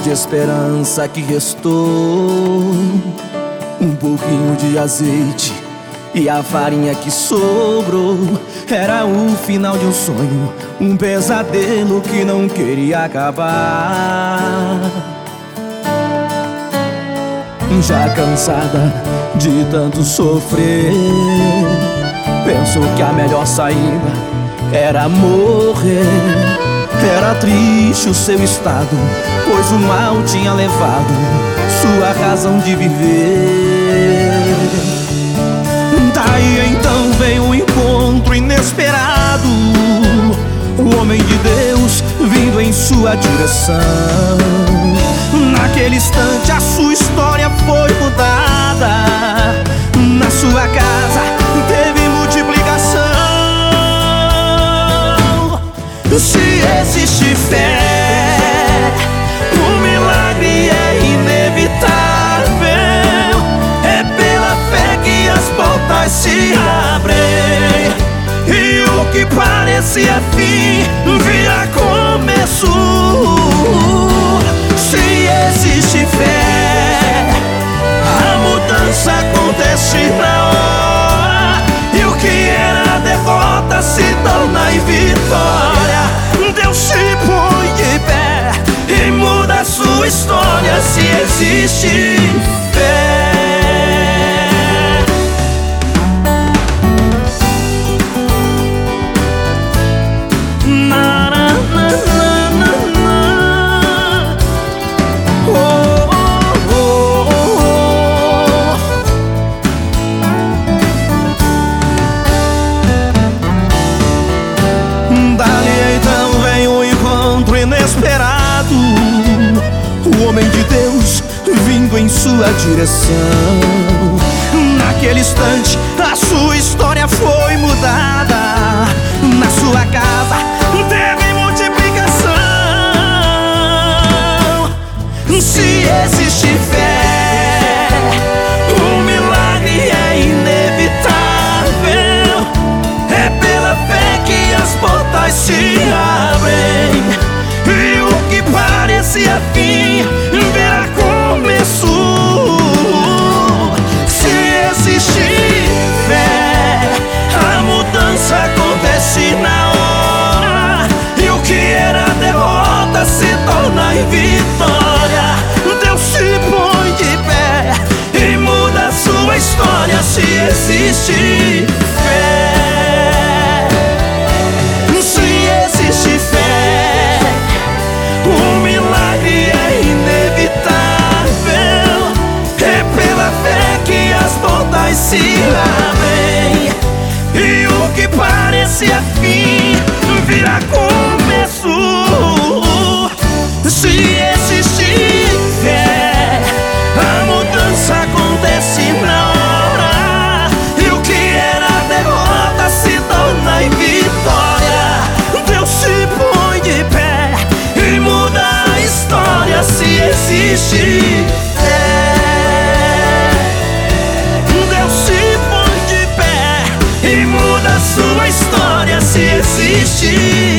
de esperança que restou, um pouquinho de azeite e a farinha que sobrou. Era o final de um sonho, um pesadelo que não queria acabar. Já cansada de tanto sofrer, pensou que a melhor saída era morrer. Era triste o seu estado, pois o mal tinha levado sua razão de viver. Daí então veio um encontro inesperado, o homem de Deus vindo em sua direção. Naquele instante a sua história foi mudada, na sua casa teve multiplicação. Se existe fé, o milagre é inevitável. É pela fé que as portas se abrem, e o que parecia fim vira começo. Se existe fé, a mudança acontece na hora, e o que era derrota se torna em vitória. Deus se põe de pé e muda a sua história se existe fé. Inesperado, o homem de Deus vindo em sua direção. Naquele instante a sua história foi mudada, na sua casa teve multiplicação. Se existe fé, o milagre é inevitável. É pela fé que as portas se abrem, e o que parecia fim vira começo. Se existe fé, a mudança acontece na hora, e o que era derrota se torna em vitória. Deus se põe de pé e muda a sua história se existe fé. Se existe fé, o milagre é inevitável. É pela fé que as portas se abrem, e o que parecia fim vira começo. Se existe fé, a mudança acontece na hora, e o que era derrota se torna em vitória. Deus se põe de pé e muda a história se existe fé. Deus se põe de pé e muda a sua história se existe